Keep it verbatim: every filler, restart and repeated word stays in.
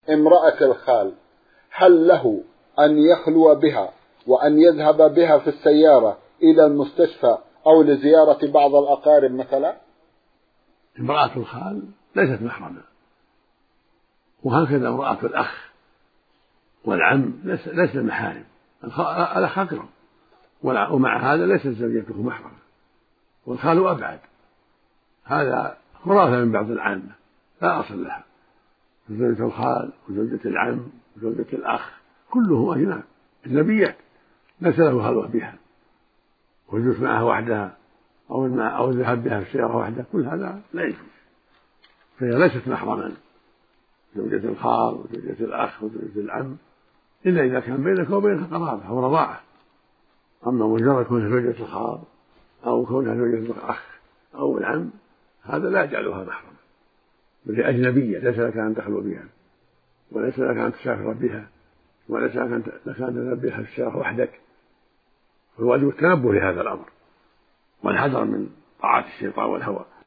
امرأة الخال هل له أن يخلو بها وأن يذهب بها في السيارة إلى المستشفى أو لزيارة بعض الأقارب مثلا؟ امرأة الخال ليست محرما، وهكذا امرأة الأخ والعم ليس محارم، الأخ أقرب، ومع هذا ليست زوجته محرمة، والخال أبعد. هذا خرافة من بعض العامة لا أصل لها. زوجة الخال وزوجة العم وزوجة الأخ كلهم أجناب أجنبيات ليس له خلوة بها، والجلوس معها وحدها أو أو الذهاب بها في السيارة وحدها، كل هذا لا يجوز، فهي ليست محرما زوجة الخال وزوجة الأخ وزوجة العم إلا إذا كان بينك وبينها قرابة أو رضاعة. أما مجرد كونها زوجة الخال أو كونها زوجة الأخ أو العم هذا لا يجعلها محرما، بل هي أجنبية ليس لك أن تخلو بها، وليس لك أن تسافر بها، وليس لك أن تذهب بها في السيارة وحدك. فالواجب التنبه لهذا الأمر والحذر من طاعة الشيطان والهوى.